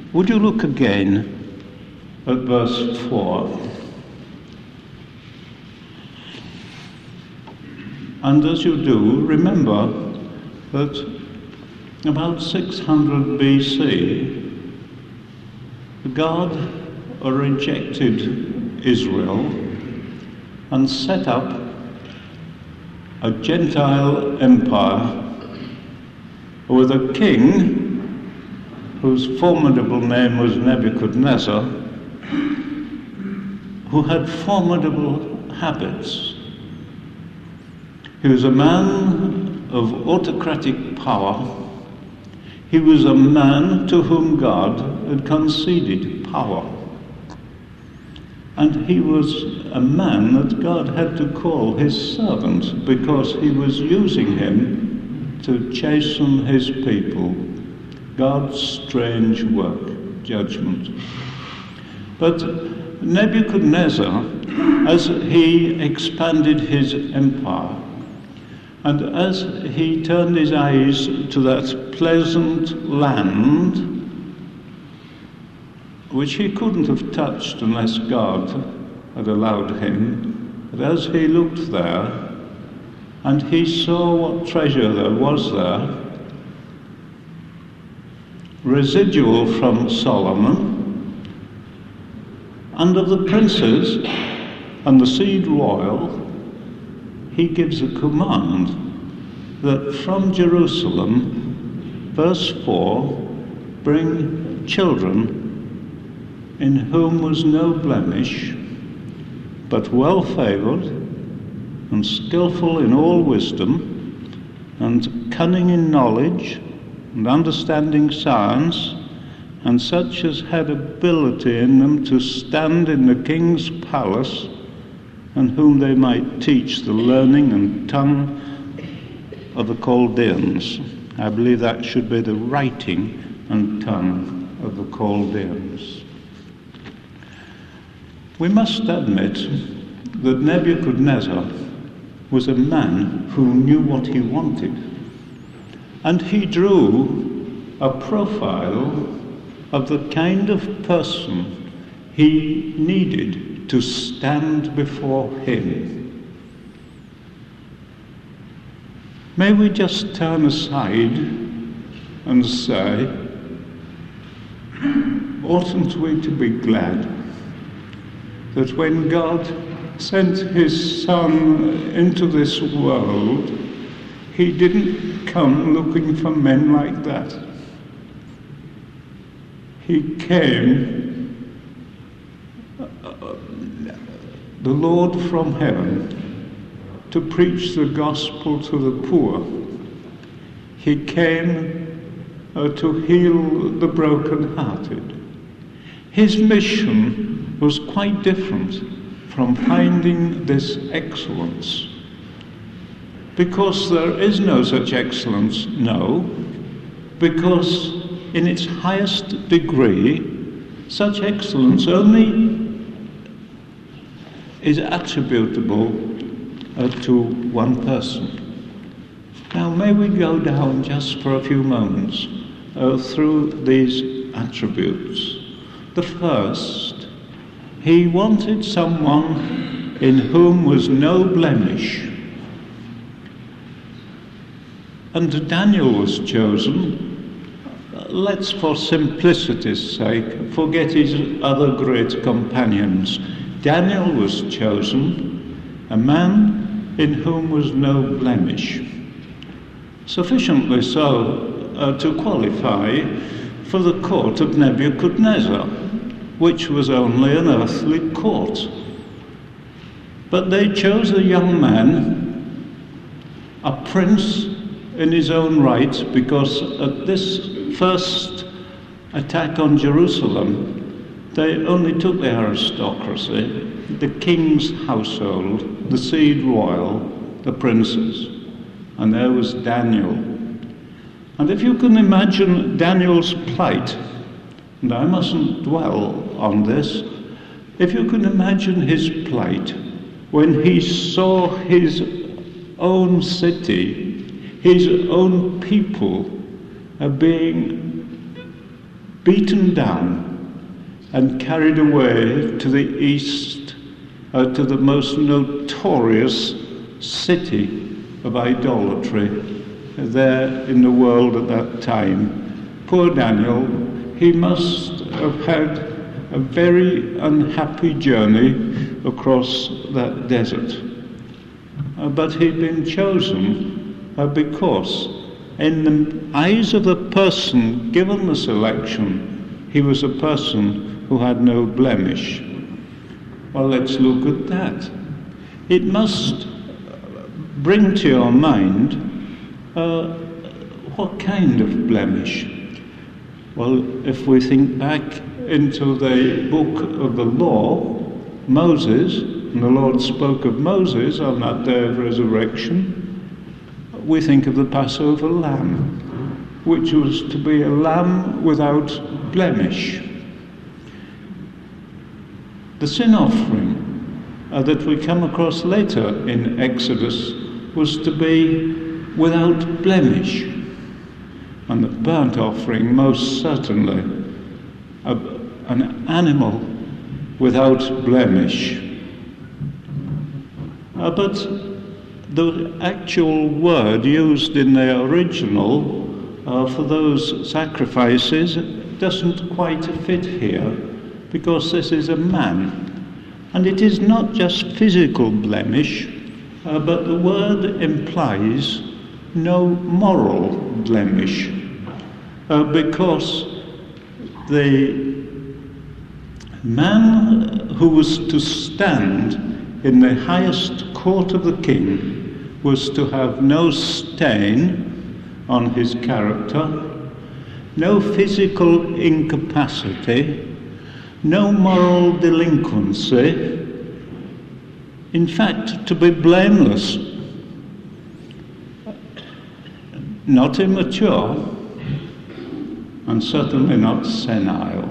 Would you look again at verse 4? And as you do, remember that about 600 BC, God rejected Israel and set up a Gentile empire with a king whose formidable name was Nebuchadnezzar, who had formidable habits. He was a man of autocratic power. He was a man to whom God had conceded power. And he was a man that God had to call his servant because he was using him to chasten his people. God's strange work, judgment. But Nebuchadnezzar, as he expanded his empire, and as he turned his eyes to that pleasant land, which he couldn't have touched unless God had allowed him, but as he looked there, and he saw what treasure there was there, residual from Solomon, and of the princes and the seed royal, he gives a command that from Jerusalem, verse 4, bring children in whom was no blemish, but well favoured and skillful in all wisdom, and cunning in knowledge, and understanding science, and such as had ability in them to stand in the king's palace, and whom they might teach the learning and tongue of the Chaldeans. I believe that should be the writing and tongue of the Chaldeans. We must admit that Nebuchadnezzar was a man who knew what he wanted. And he drew a profile of the kind of person he needed to stand before him. May we just turn aside and say, oughtn't we to be glad that when God sent his Son into this world, he didn't come looking for men like that. He came, the Lord from heaven, to preach the gospel to the poor. He came to heal the brokenhearted. His mission was quite different from finding this excellence. Because there is no such excellence, no. Because in its highest degree, such excellence only is attributable to one person. Now may we go down just for a few moments through these attributes. The first, he wanted someone in whom was no blemish. And Daniel was chosen. Let's, for simplicity's sake, forget his other great companions. Daniel was chosen, a man in whom was no blemish. Sufficiently so to qualify for the court of Nebuchadnezzar, which was only an earthly court. But they chose a young man, a prince in his own right, because at this first attack on Jerusalem, they only took the aristocracy, the king's household, the seed royal, the princes. And there was Daniel. And if you can imagine Daniel's plight, and I mustn't dwell on this, if you can imagine his plight when he saw his own city, his own people being beaten down and carried away to the east, to the most notorious city of idolatry there in the world at that time. Poor Daniel, he must have had a very unhappy journey across that desert. But he'd been chosen because in the eyes of the person given the selection, he was a person who had no blemish. Well, let's look at that. It must bring to your mind what kind of blemish? Well, if we think back into the book of the law, Moses, and the Lord spoke of Moses on that day of resurrection, we think of the Passover lamb, which was to be a lamb without blemish. The sin offering that we come across later in Exodus was to be without blemish. And the burnt offering, most certainly, an animal without blemish. But the actual word used in the original for those sacrifices doesn't quite fit here, because this is a man. And it is not just physical blemish, but the word implies no moral blemish, because the man who was to stand in the highest court of the king was to have no stain on his character, no physical incapacity, no moral delinquency, in fact, to be blameless, not immature, and certainly not senile.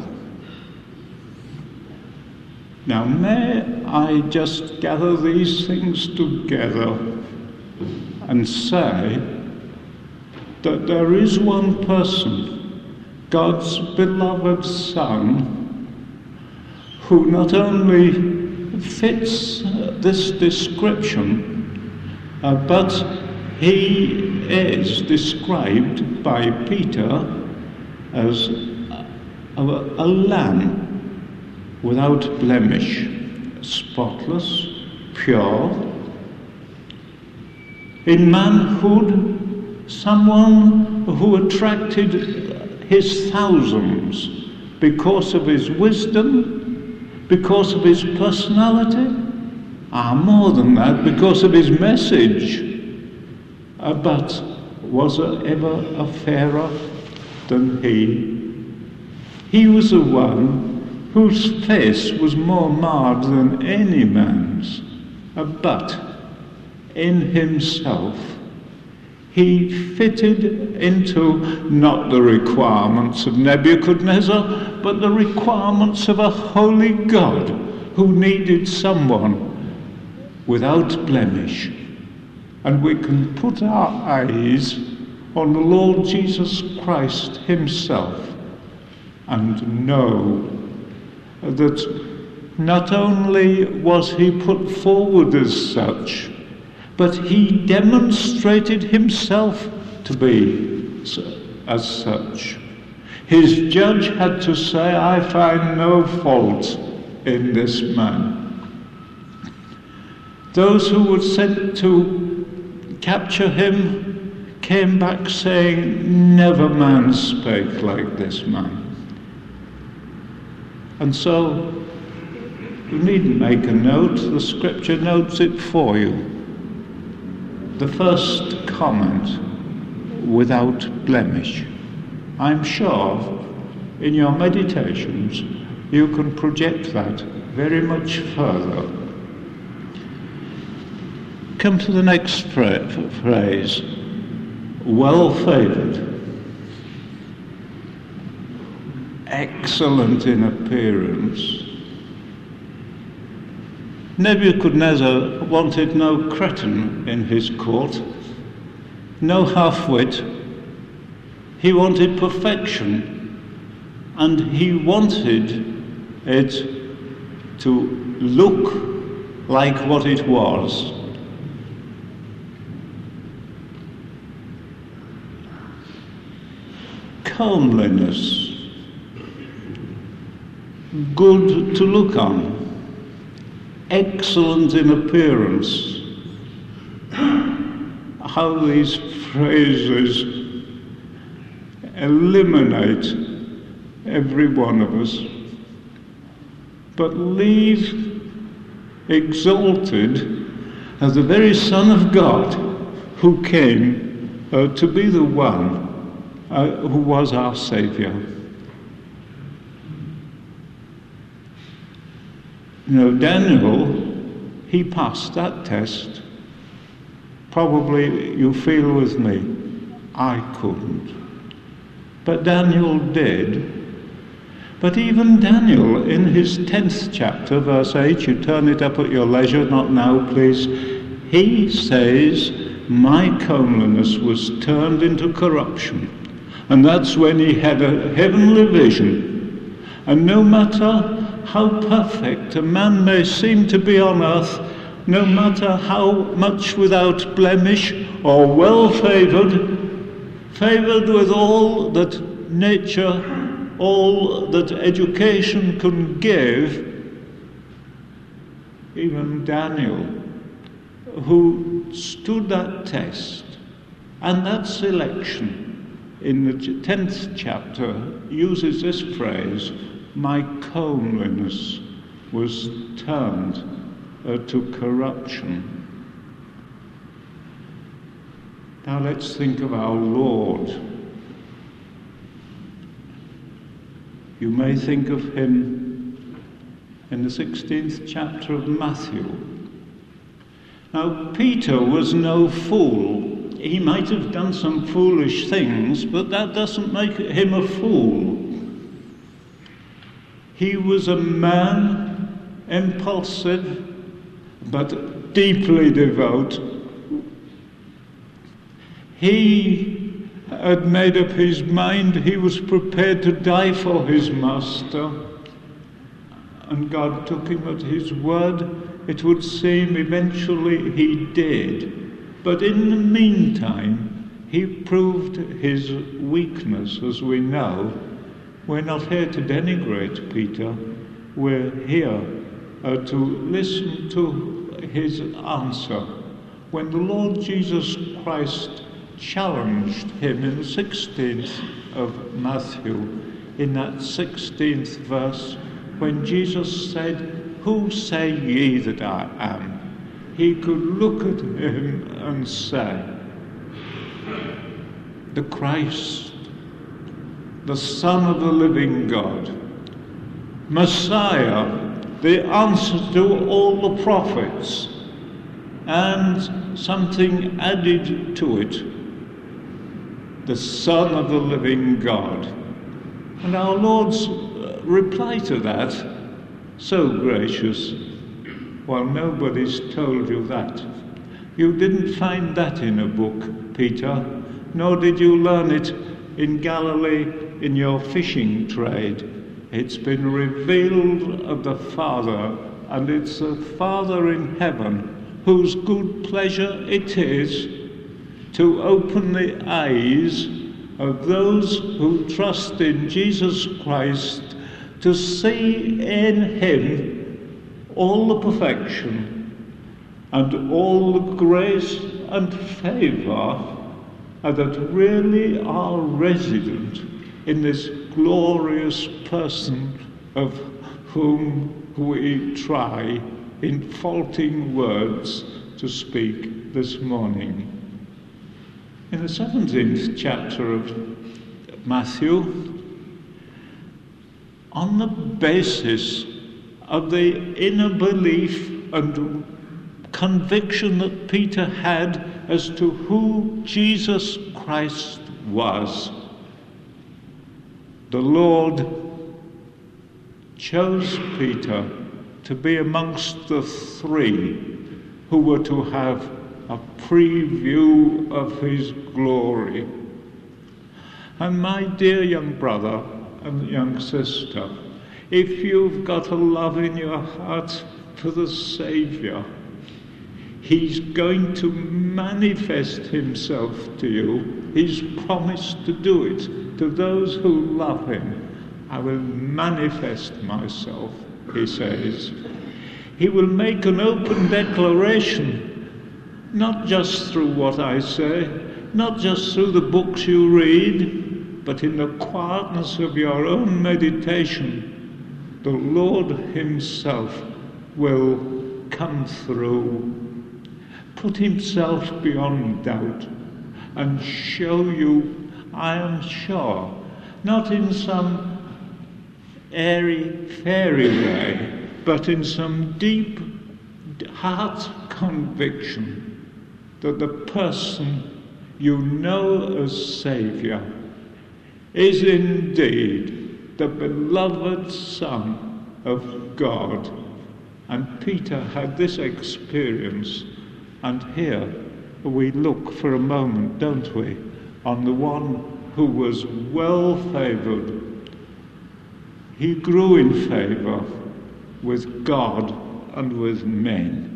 Now, may I just gather these things together and say that there is one person, God's beloved Son, who not only fits this description, but he is described by Peter as a lamb without blemish, spotless, pure. In manhood, someone who attracted his thousands because of his wisdom, because of his personality, more than that, because of his message. But was there ever a fairer than he? He was the one whose face was more marred than any man's, but in himself he fitted into not the requirements of Nebuchadnezzar, but the requirements of a holy God who needed someone without blemish. And we can put our eyes on the Lord Jesus Christ himself and know that not only was he put forward as such, but he demonstrated himself to be as such. His judge had to say, I find no fault in this man. Those who were sent to capture him came back saying, never man spake like this man. And so, you needn't make a note, the scripture notes it for you. The first comment, without blemish. I'm sure in your meditations you can project that very much further. Come to the next phrase, well-favoured. Excellent in appearance. Nebuchadnezzar wanted no cretin in his court, no half-wit. He wanted perfection. and he wanted it to look like what it was. Comeliness, good to look on, excellent in appearance. How these phrases eliminate every one of us, but leave exalted as the very Son of God who came to be the one who was our Saviour. Daniel, he passed that test. Probably you feel with me, I couldn't. But Daniel did. But even Daniel, in his 10th chapter, verse 8, you turn it up at your leisure, not now, please, he says, my comeliness was turned into corruption. And that's when he had a heavenly vision. And no matter how perfect a man may seem to be on earth, no matter how much without blemish or well-favoured, favoured with all that nature, all that education can give, even Daniel, who stood that test and that selection in the 10th chapter uses this phrase, my comeliness was turned to corruption. Now let's think of our Lord. You may think of him in the 16th chapter of Matthew. Now, Peter was no fool. He might have done some foolish things, but that doesn't make him a fool. He was a man, impulsive, but deeply devout. He had made up his mind he was prepared to die for his master, and God took him at his word. It would seem eventually he did, but in the meantime he proved his weakness, as we know. We're not here to denigrate Peter, we're here to listen to his answer. When the Lord Jesus Christ challenged him in the 16th of Matthew, in that 16th verse, when Jesus said, who say ye that I am? He could look at him and say, the Christ, the Son of the living God, Messiah, the answer to all the prophets, and something added to it, the Son of the living God. And our Lord's reply to that, so gracious, well, nobody's told you that. You didn't find that in a book, Peter, nor did you learn it in Galilee in your fishing trade. It's been revealed of the Father, and it's the Father in heaven whose good pleasure it is to open the eyes of those who trust in Jesus Christ to see in him all the perfection and all the grace and favour that really are resident in this glorious person of whom we try in faulting words to speak this morning. In the 17th chapter of Matthew, on the basis of the inner belief and conviction that Peter had as to who Jesus Christ was, the Lord chose Peter to be amongst the three who were to have a preview of his glory. And my dear young brother and young sister, if you've got a love in your heart for the Saviour, He's going to manifest Himself to you. He's promised to do it to those who love Him. I will manifest myself, He says. He will make an open declaration, not just through what I say, not just through the books you read, but in the quietness of your own meditation. The Lord Himself will come through, put Himself beyond doubt, and show you, I am sure, not in some airy, fairy way, but in some deep heart conviction that the person you know as Saviour is indeed the beloved Son of God. And Peter had this experience, and here we look for a moment, don't we, on the one who was well favoured. He grew in favour with God and with men.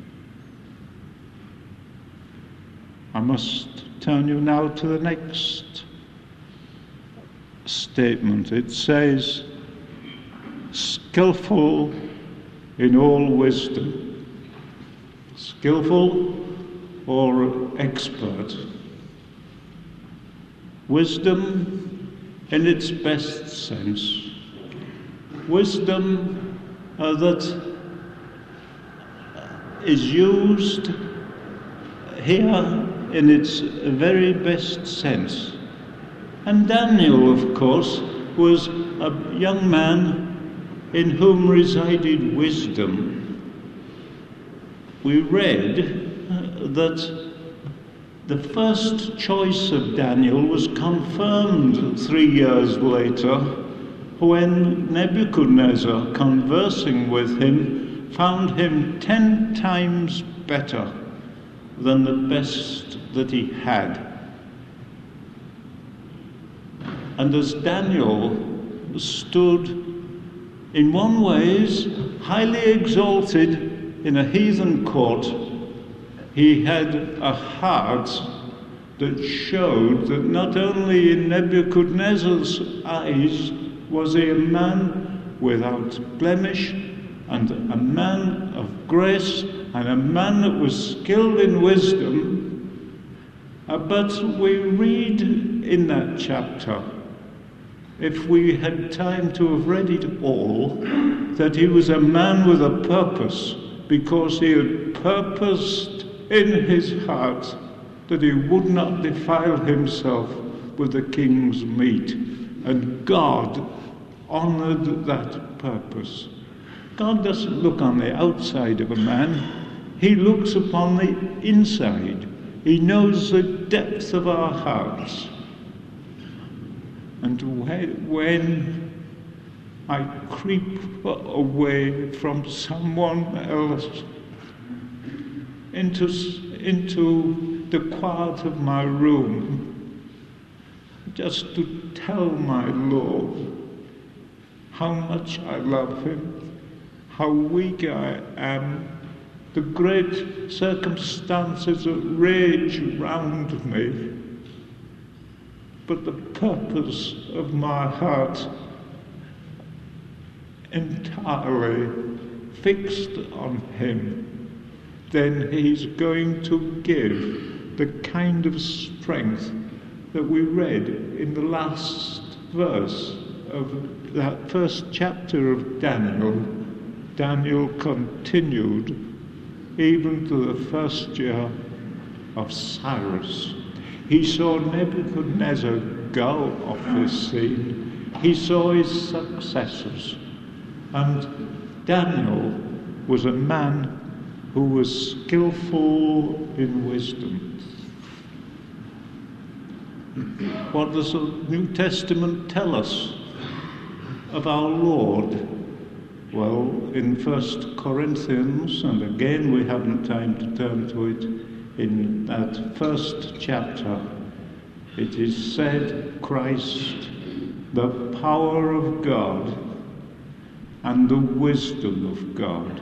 I must turn you now to the next statement. It says, skillful in all wisdom. Skillful or expert. Wisdom in its best sense. Wisdom that is used here in its very best sense. And Daniel, of course, was a young man in whom resided wisdom. We read that the first choice of Daniel was confirmed 3 years later when Nebuchadnezzar, conversing with him, found him 10 times better than the best that he had. And as Daniel stood, in one ways, highly exalted in a heathen court, he had a heart that showed that not only in Nebuchadnezzar's eyes was he a man without blemish, and a man of grace, and a man that was skilled in wisdom. But we read in that chapter, if we had time to have read it all, that he was a man with a purpose, because he had purposed in his heart that he would not defile himself with the king's meat. And God honoured that purpose. God doesn't look on the outside of a man. He looks upon the inside. He knows the depth of our hearts. And when I creep away from someone else into the quiet of my room, just to tell my Lord how much I love him, how weak I am, the great circumstances that rage round me, but the purpose of my heart entirely fixed on him, then he's going to give the kind of strength that we read in the last verse of that first chapter of Daniel. Daniel continued even to the first year of Cyrus. He saw Nebuchadnezzar go off his scene. He saw his successors. And Daniel was a man who was skillful in wisdom. What does the New Testament tell us of our Lord? Well, in 1 Corinthians, and again we haven't time to turn to it, in that first chapter, it is said, Christ, the power of God and the wisdom of God.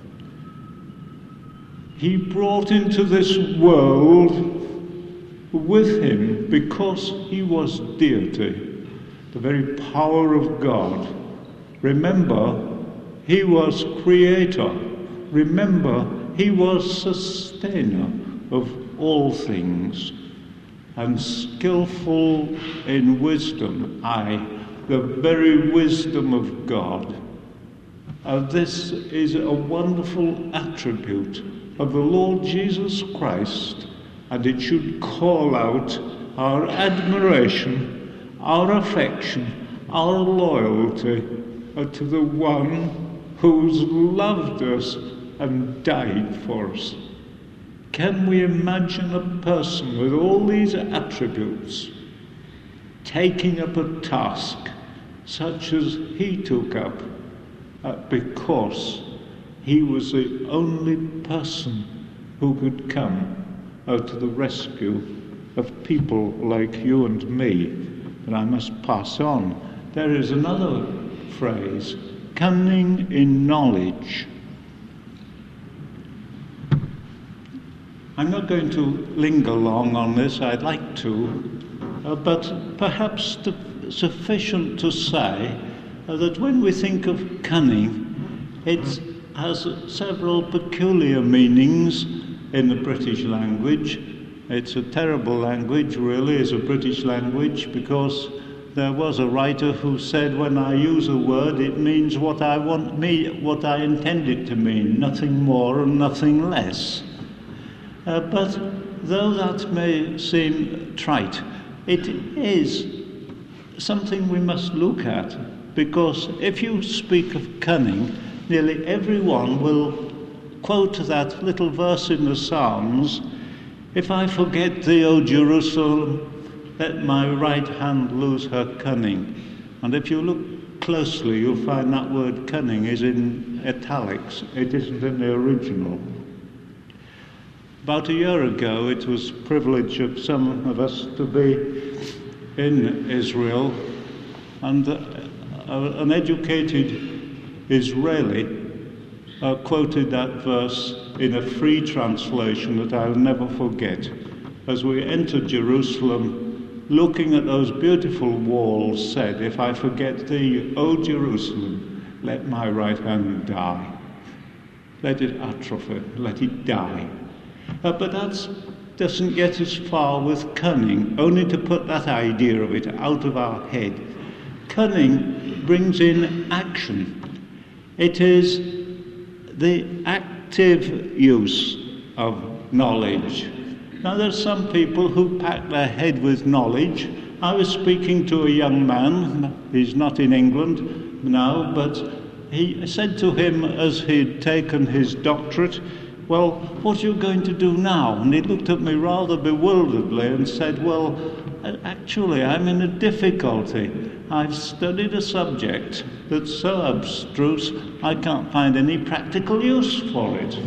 He brought into this world with him, because he was deity, the very power of God. Remember, he was creator. Remember, he was sustainer of all things, and skillful in wisdom, the very wisdom of God. This is a wonderful attribute of the Lord Jesus Christ, and it should call out our admiration, our affection, our loyalty to the one who's loved us and died for us. Can we imagine a person with all these attributes taking up a task such as he took up because he was the only person who could come to the rescue of people like you and me? But I must pass on. There is another phrase, cunning in knowledge. I'm not going to linger long on this, I'd like to, but perhaps sufficient to say that when we think of cunning, it has several peculiar meanings in the British language. It's a terrible language, really, is a British language, because there was a writer who said, when I use a word, it means what I intend it to mean, nothing more and nothing less. But though that may seem trite, it is something we must look at, because if you speak of cunning, nearly everyone will quote that little verse in the Psalms, "If I forget thee, O Jerusalem, let my right hand lose her cunning." And if you look closely, you'll find that word cunning is in italics. It isn't in the original. About a year ago, it was the privilege of some of us to be in Israel, and an educated Israeli quoted that verse in a free translation that I'll never forget. As we entered Jerusalem, looking at those beautiful walls, said, "If I forget thee, O Jerusalem, let my right hand die." Let it atrophy, let it die. But that doesn't get us far with cunning, only to put that idea of it out of our head. Cunning brings in action. It is the active use of knowledge. Now, there's some people who pack their head with knowledge. I was speaking to a young man, he's not in England now, but he said to him as he'd taken his doctorate, "Well, what are you going to do now?" And he looked at me rather bewilderedly and said, "Well, actually, I'm in a difficulty. I've studied a subject that's so abstruse, I can't find any practical use for it."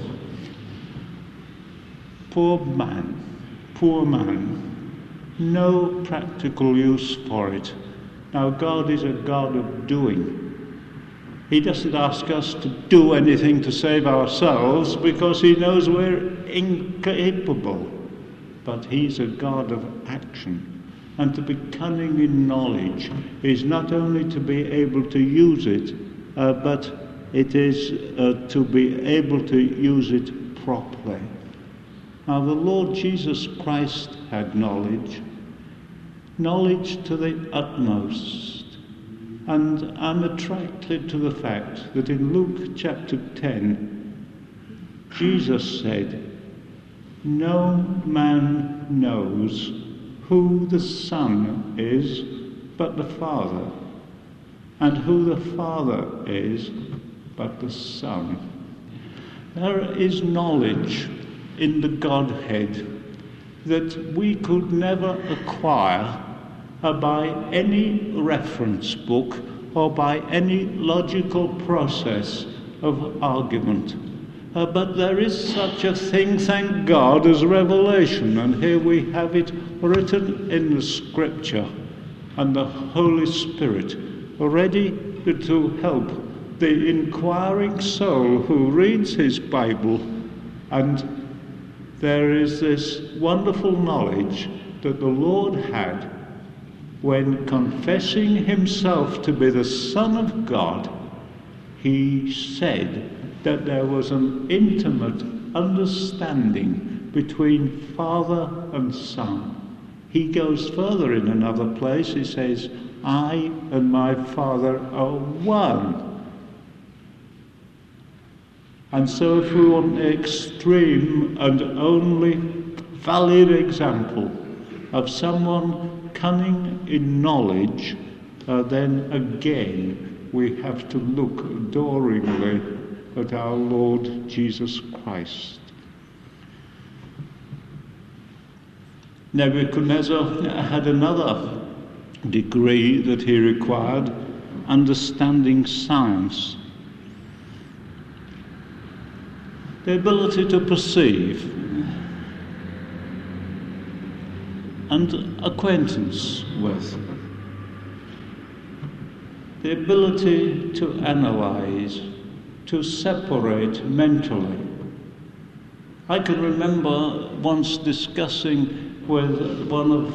Poor man, poor man. No practical use for it. Now, God is a God of doing. He doesn't ask us to do anything to save ourselves because he knows we're incapable. But he's a God of action. And to be cunning in knowledge is not only to be able to use it, but it is to be able to use it properly. Now, the Lord Jesus Christ had knowledge to the utmost. And I'm attracted to the fact that in Luke chapter 10, Jesus said, "No man knows who the Son is but the Father, and who the Father is but the Son." There is knowledge in the Godhead that we could never acquire by any reference book or by any logical process of argument. But there is such a thing, thank God, as revelation, and here we have it written in the Scripture, and the Holy Spirit ready to help the inquiring soul who reads his Bible, and there is this wonderful knowledge that the Lord had when confessing himself to be the Son of God. He said that there was an intimate understanding between Father and Son. He goes further in another place. He says, I and my Father are one. And so if we want the extreme and only valid example of someone cunning in knowledge, then again we have to look adoringly at our Lord Jesus Christ. Nebuchadnezzar had another degree that he required, understanding science. The ability to perceive and acquaintance with. The ability to analyze, to separate mentally. I can remember once discussing with one of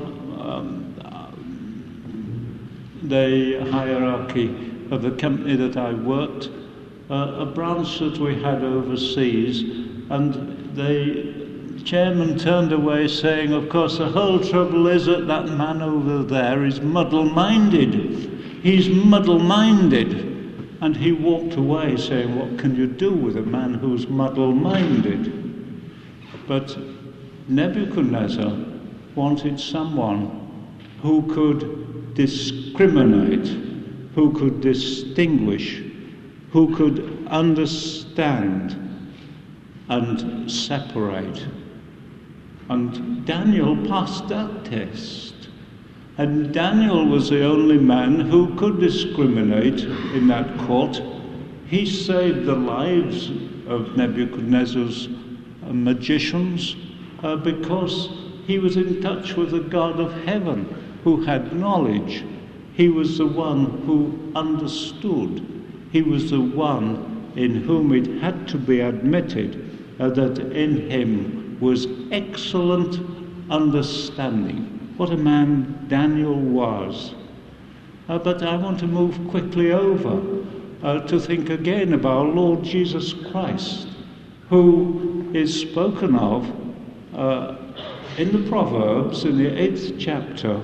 the hierarchy of the company that I worked, a branch that we had overseas, and the chairman turned away saying, of course the whole trouble is that that man over there is muddle-minded. He's muddle-minded. And he walked away saying, what can you do with a man who's muddle-minded? But Nebuchadnezzar wanted someone who could discriminate, who could distinguish, who could understand and separate. And Daniel passed that test. And Daniel was the only man who could discriminate in that court. He saved the lives of Nebuchadnezzar's magicians because he was in touch with the God of heaven who had knowledge. He was the one who understood. He was the one in whom it had to be admitted that in him was excellent understanding. What a man Daniel was. But I want to move quickly over to think again of our Lord Jesus Christ, who is spoken of in the Proverbs, in the 8th chapter,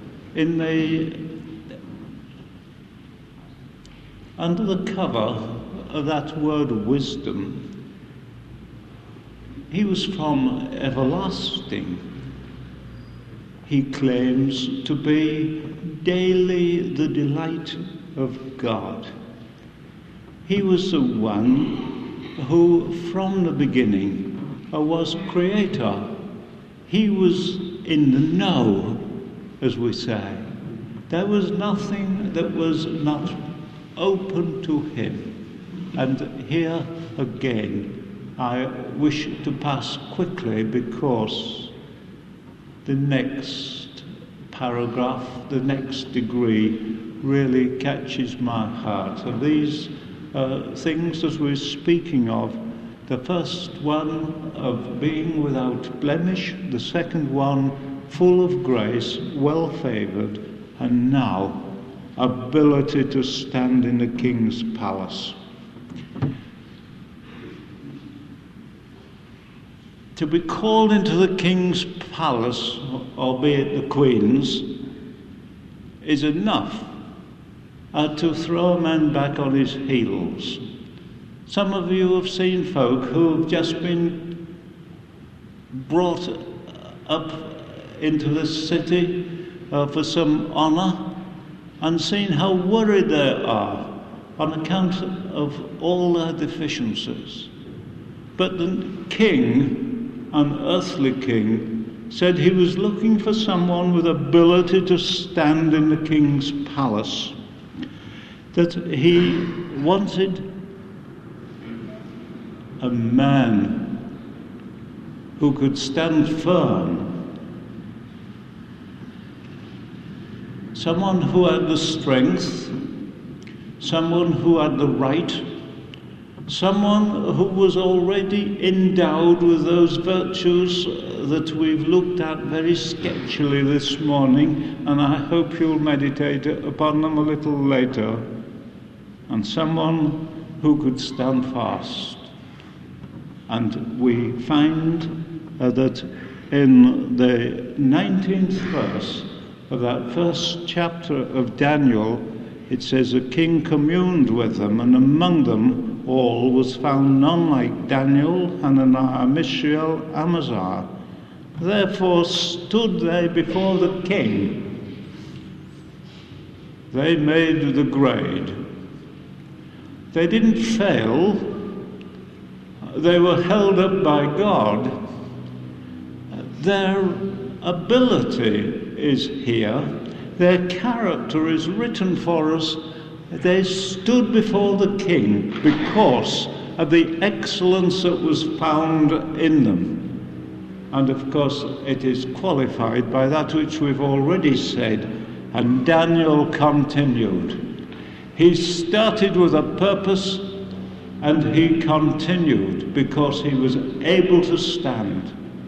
under the cover of that word wisdom. He was from everlasting. He claims to be daily the delight of God. He was the one who from the beginning was creator. He was in the know, as we say. There was nothing that was not open to him. And here again, I wish to pass quickly because the next paragraph, the next degree, really catches my heart. And these things that we're speaking of, the first one of being without blemish, the second one full of grace, well favoured, and now ability to stand in the king's palace. To be called into the king's palace, albeit the queen's, is enough to throw a man back on his heels. Some of you have seen folk who have just been brought up into this city for some honour and seen how worried they are on account of all their deficiencies. But the king, an earthly king, said he was looking for someone with ability to stand in the king's palace, that he wanted a man who could stand firm, someone who had the strength someone who had the right, someone who was already endowed with those virtues that we've looked at very sketchily this morning, and I hope you'll meditate upon them a little later, and someone who could stand fast. And we find that in the 19th verse of that first chapter of Daniel, it says, "The king communed with them, and among them all was found none like Daniel, Hananiah, Mishael, Amaziah. Therefore stood they before the king." They made the grade. They didn't fail. They were held up by God. Their ability is here. Their character is written for us. They stood before the king because of the excellence that was found in them. And of course, it is qualified by that which we've already said. And Daniel continued. He started with a purpose, and he continued because he was able to stand.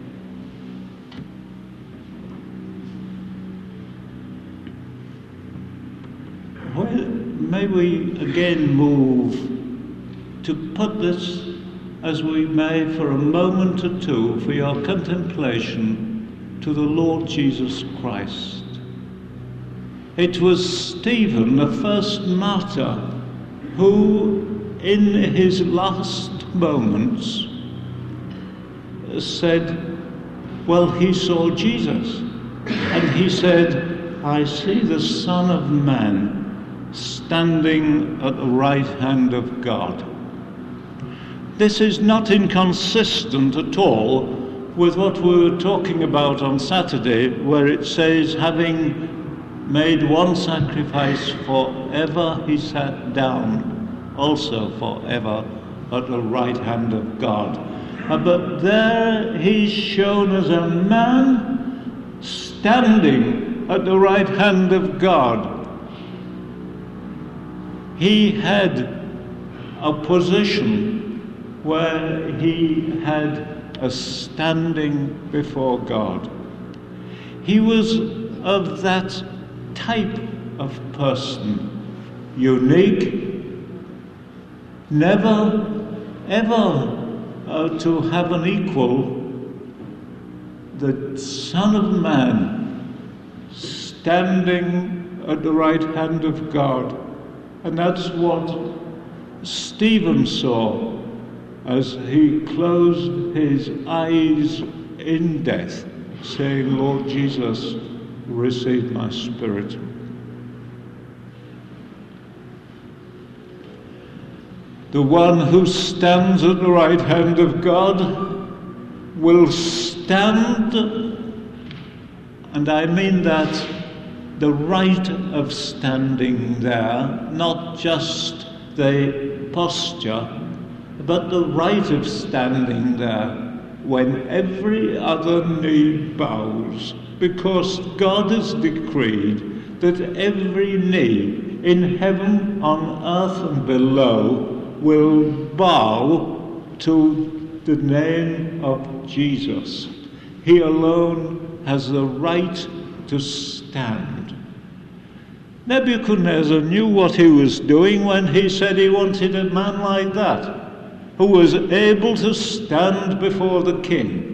Well, may we again move to put this, as we may, for a moment or two, for your contemplation, to the Lord Jesus Christ. It was Stephen, the first martyr, who in his last moments said, well, he saw Jesus, and he said, "I see the Son of Man standing at the right hand of God." This is not inconsistent at all with what we were talking about on Saturday, where it says, having made one sacrifice forever, he sat down also forever at the right hand of God. But there he's shown as a man standing at the right hand of God. He had a position where he had a standing before God. He was of that type of person, unique, never ever to have an equal, the Son of Man standing at the right hand of God. And that's what Stephen saw as he closed his eyes in death, saying, "Lord Jesus, receive my spirit." The one who stands at the right hand of God will stand, and I mean that the right of standing there, not just the posture, but the right of standing there when every other knee bows, because God has decreed that every knee in heaven, on earth and below will bow to the name of Jesus. He alone has the right to stand. Nebuchadnezzar knew what he was doing when he said he wanted a man like that, who was able to stand before the king.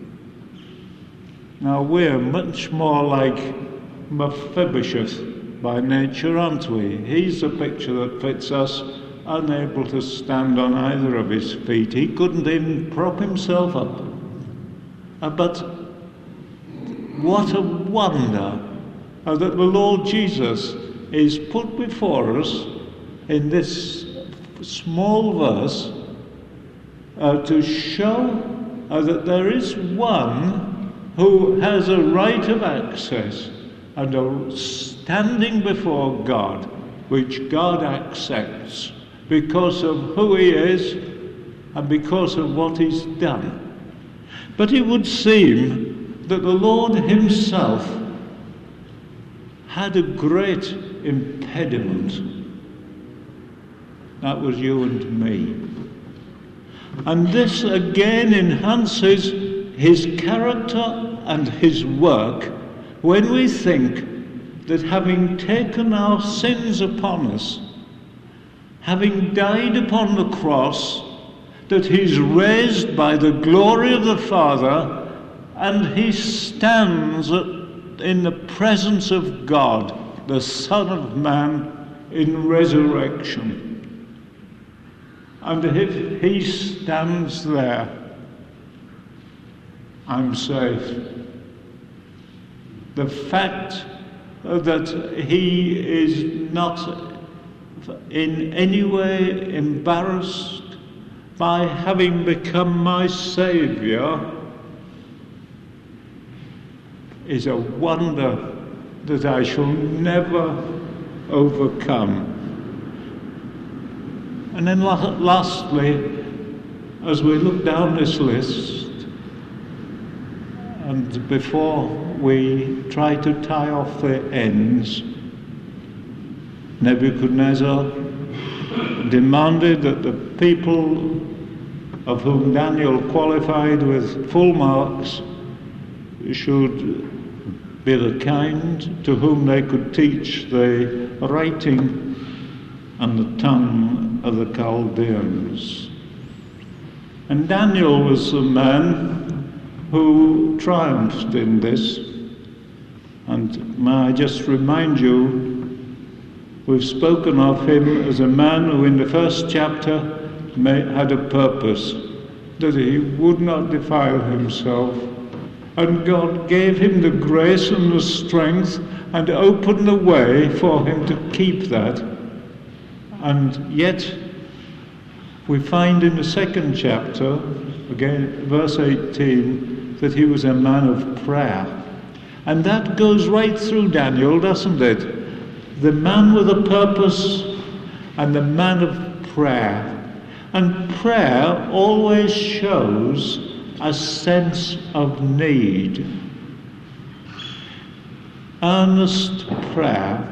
Now we're much more like Mephibosheth by nature, aren't we? He's a picture that fits us, unable to stand on either of his feet. He couldn't even prop himself up. But what a wonder that the Lord Jesus is put before us in this small verse to show that there is one who has a right of access and a standing before God, which God accepts because of who he is and because of what he's done. But it would seem that the Lord himself had a great impediment. That was you and me. And this again enhances his character and his work when we think that having taken our sins upon us, having died upon the cross, that he's raised by the glory of the Father, and he stands in the presence of God, the Son of Man, in resurrection. And if he stands there, I'm safe. The fact that he is not in any way embarrassed by having become my Saviour is a wonder that I shall never overcome. And then lastly, as we look down this list, and before we try to tie off the ends, Nebuchadnezzar demanded that the people of whom Daniel qualified with full marks should be the kind to whom they could teach the writing and the tongue of the Chaldeans. And Daniel was the man who triumphed in this. And may I just remind you, we've spoken of him as a man who in the first chapter had a purpose, that he would not defile himself. And God gave him the grace and the strength and opened the way for him to keep that. And yet, we find in the second chapter, again, verse 18, that he was a man of prayer. And that goes right through Daniel, doesn't it? The man with a purpose and the man of prayer. And prayer always shows a sense of need. Earnest prayer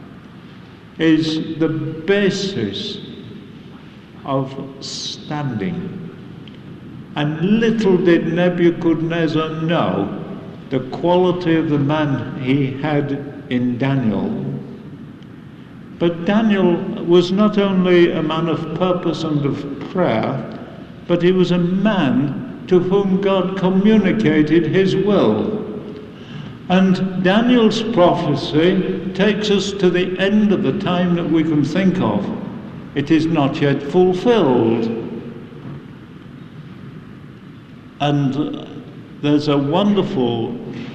is the basis of standing. And little did Nebuchadnezzar know the quality of the man he had in Daniel. But Daniel was not only a man of purpose and of prayer, but he was a man to whom God communicated his will. And Daniel's prophecy takes us to the end of the time that we can think of. It is not yet fulfilled. And there's a wonderful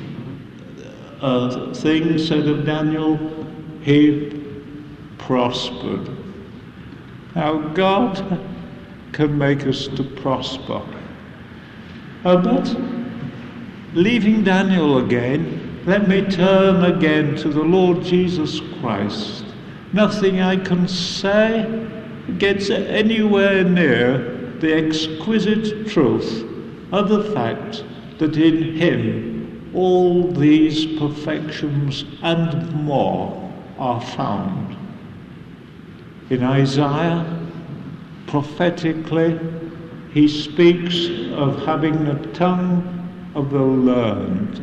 thing said of Daniel. He prospered. Now God can make us to prosper. But leaving Daniel again, let me turn again to the Lord Jesus Christ. Nothing I can say gets anywhere near the exquisite truth of the fact that in him all these perfections and more are found. In Isaiah, prophetically, he speaks of having the tongue of the learned,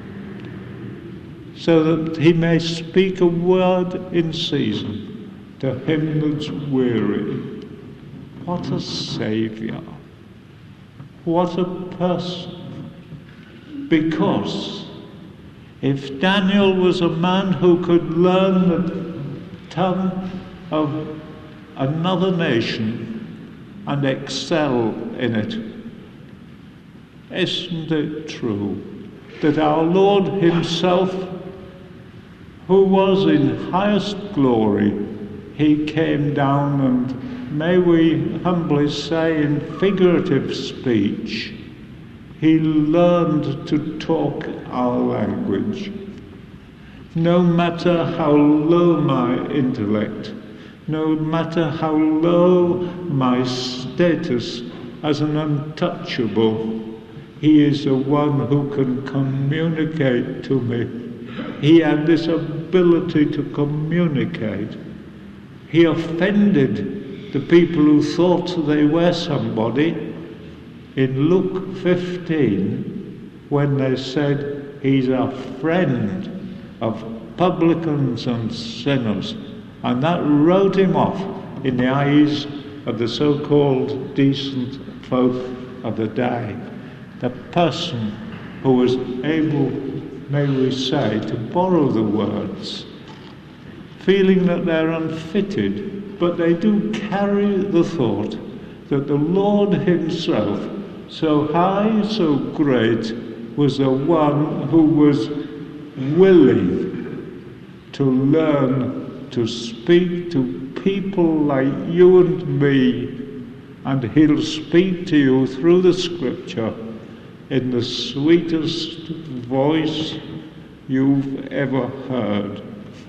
so that he may speak a word in season to him that's weary. What a Saviour! What a person! Because if Daniel was a man who could learn the tongue of another nation and excel in it, isn't it true that our Lord himself, who was in highest glory, he came down and, may we humbly say in figurative speech, he learned to talk our language. No matter how low my intellect, no matter how low my status as an untouchable, he is the one who can communicate to me. He had this ability to communicate. He offended the people who thought they were somebody in Luke 15 when they said he's a friend of publicans and sinners, and that wrote him off in the eyes of the so-called decent folk of the day. The person who was able, may we say, to borrow the words, feeling that they're unfitted, but they do carry the thought that the Lord himself, so high, so great, was the one who was willing to learn to speak to people like you and me, and he'll speak to you through the scripture in the sweetest voice you've ever heard.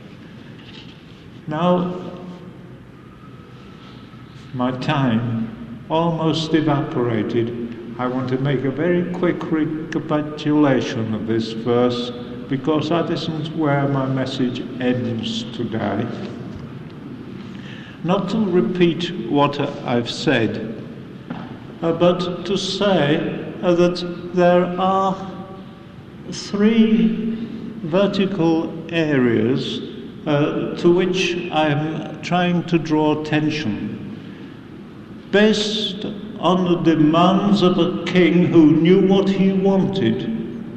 Now, my time almost evaporated. I want to make a very quick recapitulation of this verse, because that isn't where my message ends today. Not to repeat what I've said, but to say that there are three vertical areas to which I'm trying to draw attention, based on the demands of a king who knew what he wanted.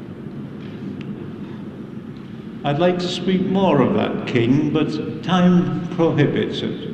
I'd like to speak more of that king, but time prohibits it.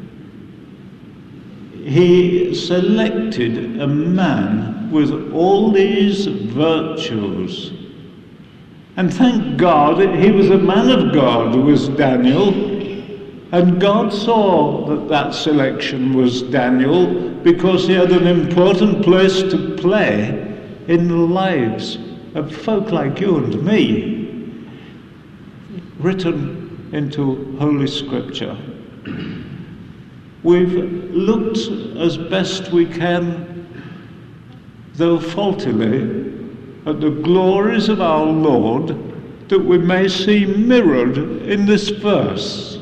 He selected a man with all these virtues. And thank God, he was a man of God, was Daniel. And God saw that that selection was Daniel, because he had an important place to play in the lives of folk like you and me, written into Holy Scripture. We've looked as best we can, though faultily, at the glories of our Lord that we may see mirrored in this verse.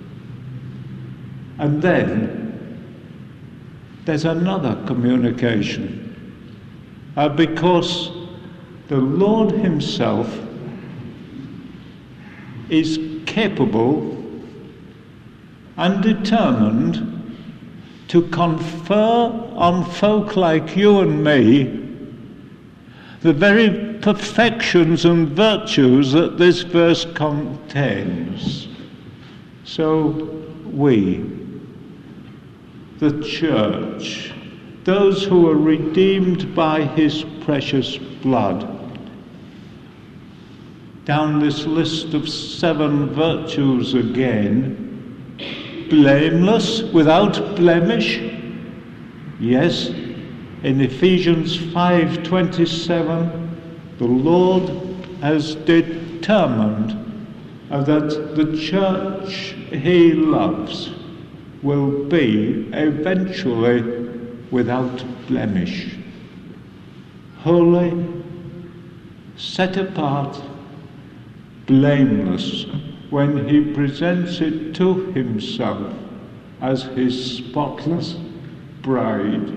And then there's another communication, because the Lord himself is capable and determined to confer on folk like you and me the very perfections and virtues that this verse contains. So we, the church, those who are redeemed by his precious blood, down this list of 7 virtues again, blameless, without blemish. Yes, in Ephesians 5:27, the Lord has determined that the church he loves will be eventually without blemish, holy, set apart, blameless, when he presents it to himself as his spotless bride.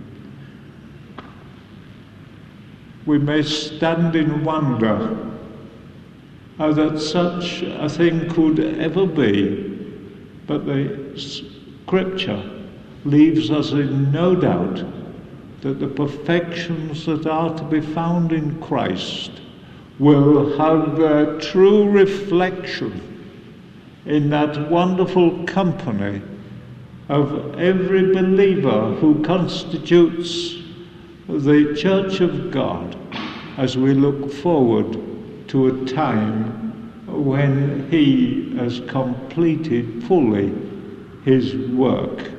We may stand in wonder that such a thing could ever be, but the Scripture leaves us in no doubt that the perfections that are to be found in Christ will have their true reflection in that wonderful company of every believer who constitutes the Church of God, as we look forward to a time when he has completed fully his work.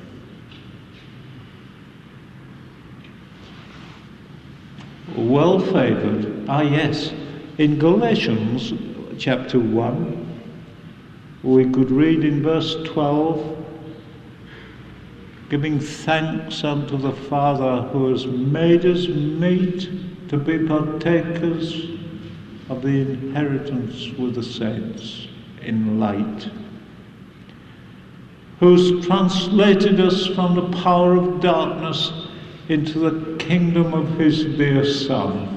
Well-favoured, yes, in Galatians chapter 1, we could read in verse 12, giving thanks unto the Father who has made us meet to be partakers of the inheritance with the saints in light. who's translated us from the power of darkness into the kingdom of his dear Son.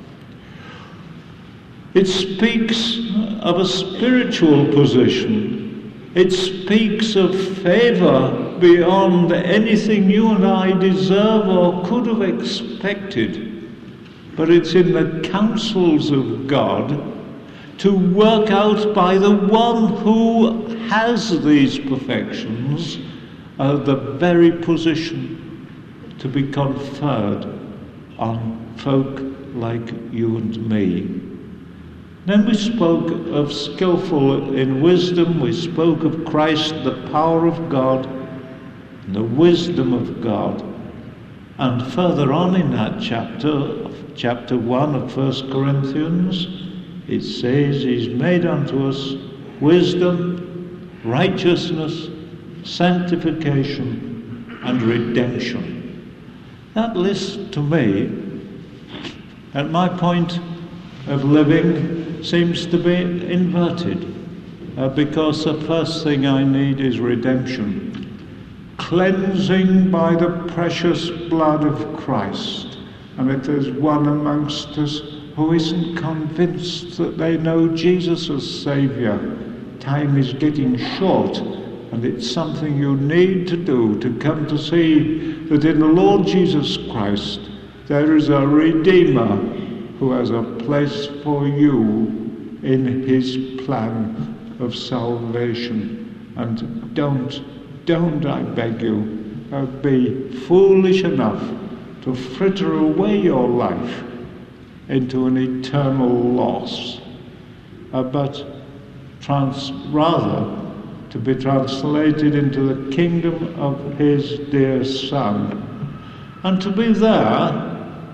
It speaks of a spiritual position. It speaks of favour beyond anything you and I deserve or could have expected. But it's in the counsels of God to work out by the one who has these perfections the very position to be conferred on folk like you and me. Then we spoke of skillful in wisdom, we spoke of Christ, the power of God, and the wisdom of God. And further on in that chapter 1 of 1 Corinthians, it says he's made unto us wisdom, righteousness, sanctification, and redemption. That list to me, at my point of living, seems to be inverted, because the first thing I need is redemption. Cleansing by the precious blood of Christ. And if there's one amongst us who isn't convinced that they know Jesus as Saviour, time is getting short, and it's something you need to do, to come to see that in the Lord Jesus Christ there is a Redeemer who has a place for you in his plan of salvation. And don't, I beg you, be foolish enough to fritter away your life into an eternal loss, but rather to be translated into the kingdom of his dear Son. And to be there,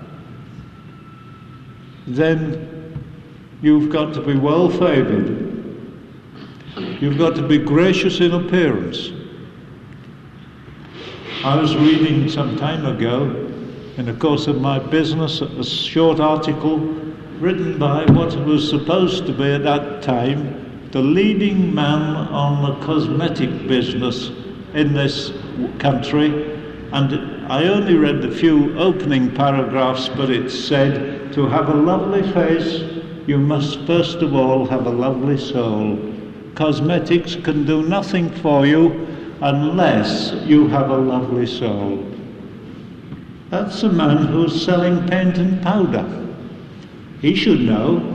then you've got to be well favoured. You've got to be gracious in appearance. I was reading some time ago, in the course of my business, a short article written by what was supposed to be at that time the leading man on the cosmetic business in this country. And I only read the few opening paragraphs, but it said, to have a lovely face, you must first of all have a lovely soul. Cosmetics can do nothing for you unless you have a lovely soul. That's a man who's selling paint and powder. He should know.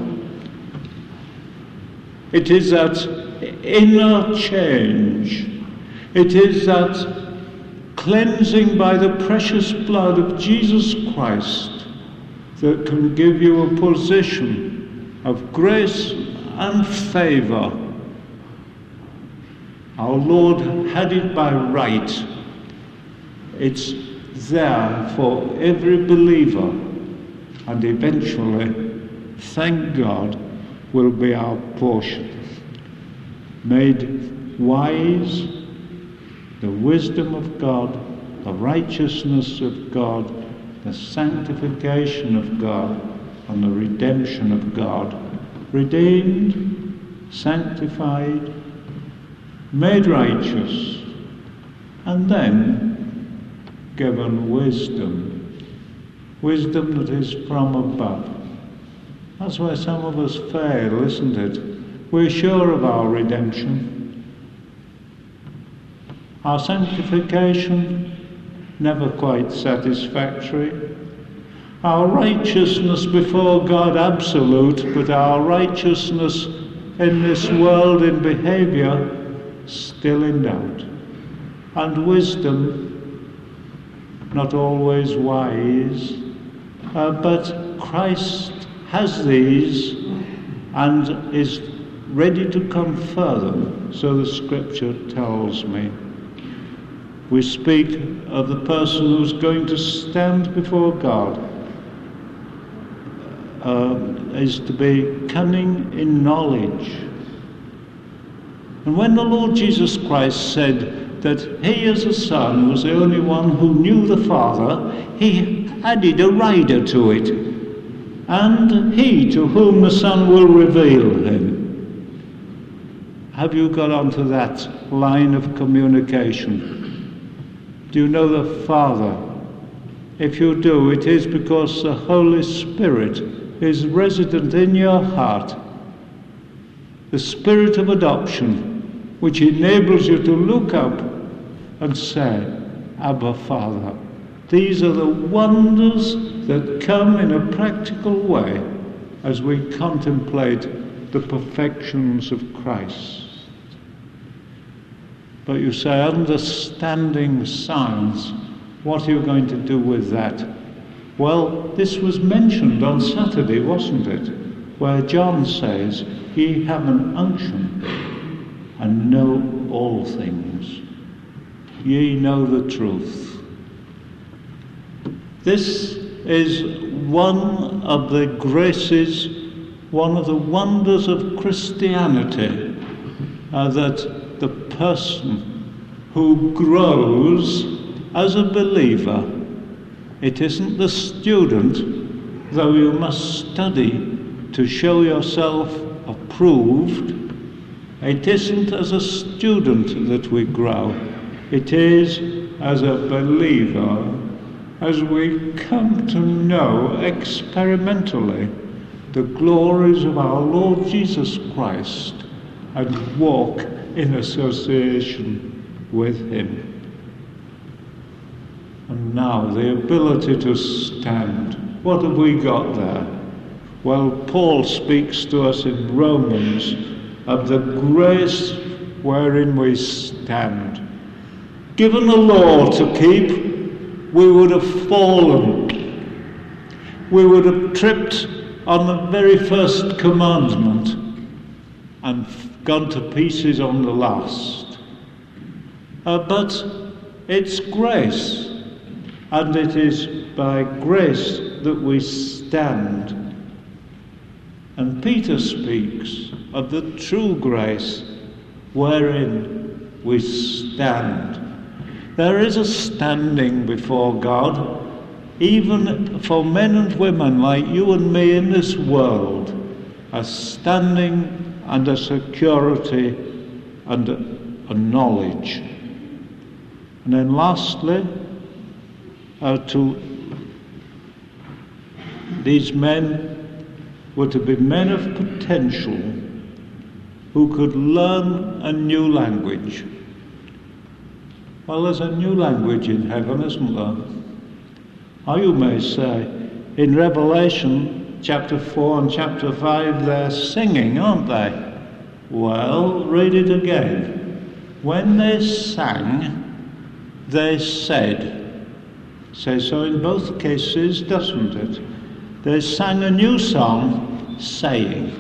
It is that inner change. It is that cleansing by the precious blood of Jesus Christ that can give you a position of grace and favour. Our Lord had it by right. It's there for every believer, and eventually, thank God, will be our portion. Made wise, the wisdom of God, the righteousness of God, the sanctification of God, and the redemption of God. Redeemed, sanctified, made righteous, and then given wisdom. Wisdom that is from above. That's where some of us fail, isn't it? We're sure of our redemption. Our sanctification, never quite satisfactory. Our righteousness before God, absolute, but our righteousness in this world in behaviour, still in doubt. And wisdom, not always wise, but Christ has these and is ready to confer them, so the Scripture tells me. We speak of the person who's going to stand before God, is to be cunning in knowledge. And when the Lord Jesus Christ said that he as a son was the only one who knew the Father, he added a rider to it, and he to whom the Son will reveal him. Have you got onto that line of communication? Do you know the Father? If you do, it is because the Holy Spirit is resident in your heart. The Spirit of adoption, which enables you to look up and say, Abba, Father. These are the wonders that come in a practical way as we contemplate the perfections of Christ. But you say, understanding science, what are you going to do with that? Well, this was mentioned on Saturday, wasn't it? Where John says, ye have an unction and know all things. Ye know the truth. This is one of the graces, one of the wonders of Christianity, that the person who grows as a believer, it isn't the student, though you must study to show yourself approved. It isn't as a student that we grow. It is as a believer, as we come to know experimentally the glories of our Lord Jesus Christ and walk in association with him. And now the ability to stand. What have we got there? Well, Paul speaks to us in Romans of the grace wherein we stand. Given the law to keep, we would have fallen. We would have tripped on the very first commandment and gone to pieces on the last. But it's grace, and it is by grace that we stand. And Peter speaks of the true grace wherein we stand. There is a standing before God, even for men and women like you and me in this world, a standing and a security and a knowledge. And then lastly, these men were to be men of potential who could learn a new language. Well, there's a new language in heaven, isn't there? Or you may say, in Revelation chapter 4 and chapter 5, they're singing, aren't they? Well, read it again. When they sang, they said. Says so in both cases, doesn't it? They sang a new song, saying.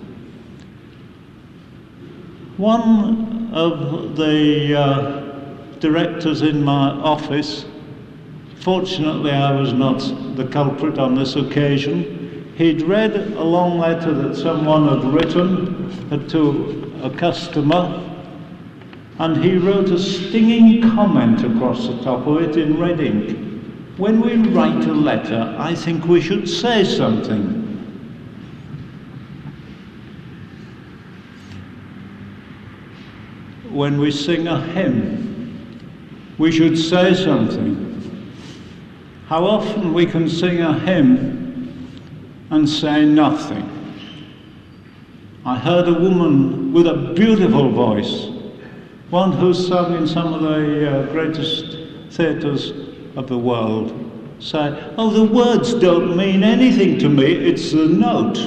One of the directors in my office, fortunately I was not the culprit on this occasion, he'd read a long letter that someone had written to a customer, and he wrote a stinging comment across the top of it in red ink. When we write a letter, I think we should say something. When we sing a hymn, we should say something. How often we can sing a hymn and say nothing. I heard a woman with a beautiful voice, one who sung in some of the greatest theatres of the world, say, oh, the words don't mean anything to me, it's the note.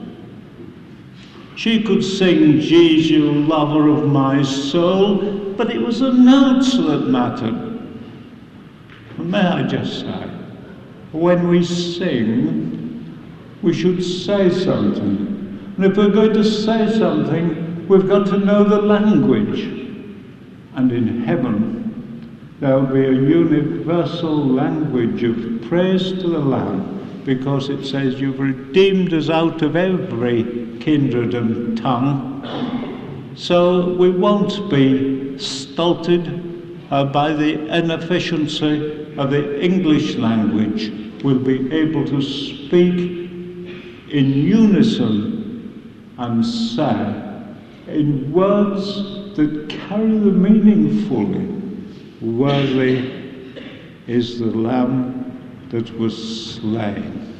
She could sing, Jesus, you lover of my soul, but it was the notes that mattered. And may I just say, when we sing, we should say something. And if we're going to say something, we've got to know the language. And in heaven, there will be a universal language of praise to the Lamb, because it says you've redeemed us out of every kindred and tongue. So we won't be stulted by the inefficiency of the English language. We'll be able to speak in unison and say, in words that carry the meaning fully. Worthy is the Lamb that was slain.